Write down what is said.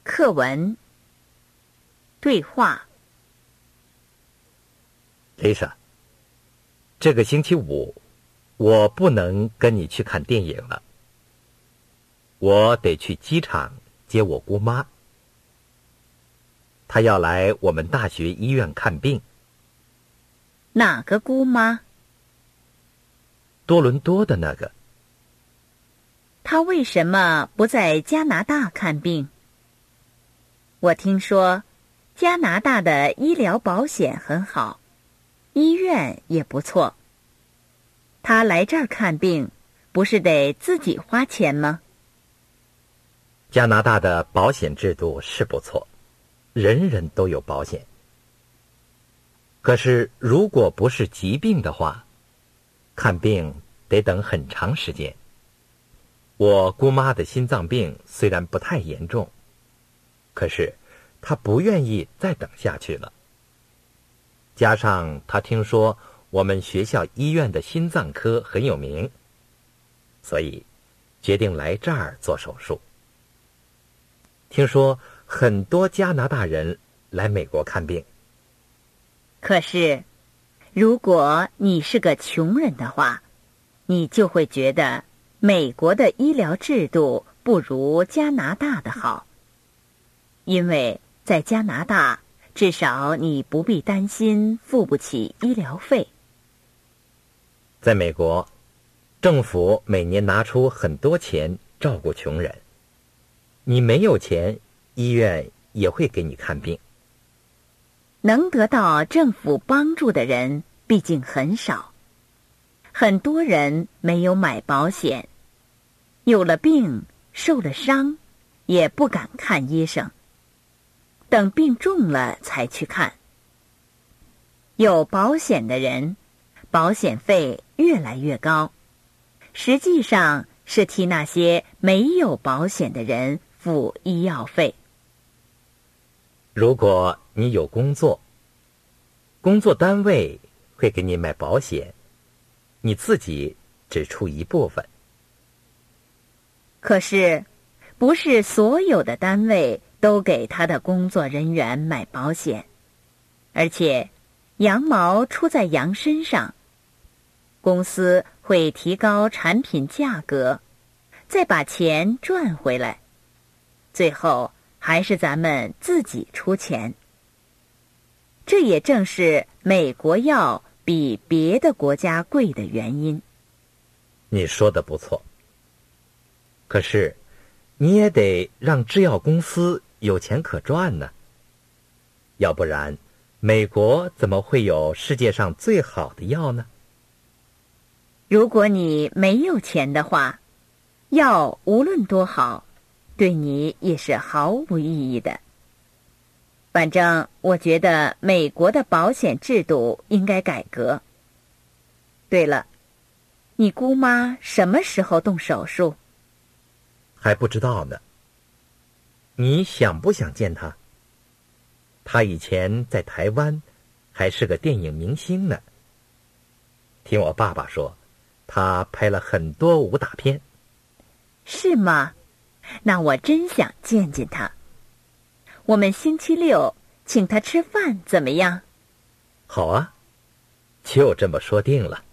课文。对话。 Lisa， 这个星期五，我不能跟你去看电影了。我得去机场接我姑妈，她要来我们大学医院看病。 哪个姑妈？ 多伦多的那个。 她为什么不在加拿大看病？我听说加拿大的医疗保险很好，医院也不错。她来这儿看病，不是得自己花钱吗？ 加拿大的保险制度是不错，人人都有保险。可是如果不是疾病的话，看病得等很长时间。我姑妈的心脏病虽然不太严重，可是她不愿意再等下去了。加上她听说我们学校医院的心脏科很有名，所以决定来这儿做手术。听说很多加拿大人来美国看病。 可是，如果你是个穷人的话，你就会觉得美国的医疗制度不如加拿大的好。因为在加拿大，至少你不必担心付不起医疗费。 在美国，政府每年拿出很多钱照顾穷人。你没有钱，医院也会给你看病。 能得到政府帮助的人毕竟很少，很多人没有买保险，有了病，受了伤，也不敢看医生，等病重了才去看。有保险的人，保险费越来越高，实际上是替那些没有保险的人付医药费。 如果你有工作，工作单位会给你买保险，你自己只出一部分。 可是，不是所有的单位都给他的工作人员买保险，而且羊毛出在羊身上，公司会提高产品价格，再把钱赚回来，最后还是咱们自己出钱。这也正是美国药比别的国家贵的原因。 你说的不错，可是你也得让制药公司有钱可赚呢，要不然美国怎么会有世界上最好的药呢？ 如果你没有钱的话，药无论多好，对你也是毫无意义的。反正我觉得美国的保险制度应该改革。对了，你姑妈什么时候动手术？ 还不知道呢。你想不想见她？她以前在台湾还是个电影明星呢。听我爸爸说，她拍了很多武打片。 是吗？那我真想见见她。我们星期六请她吃饭怎么样？ 好啊，就这么说定了。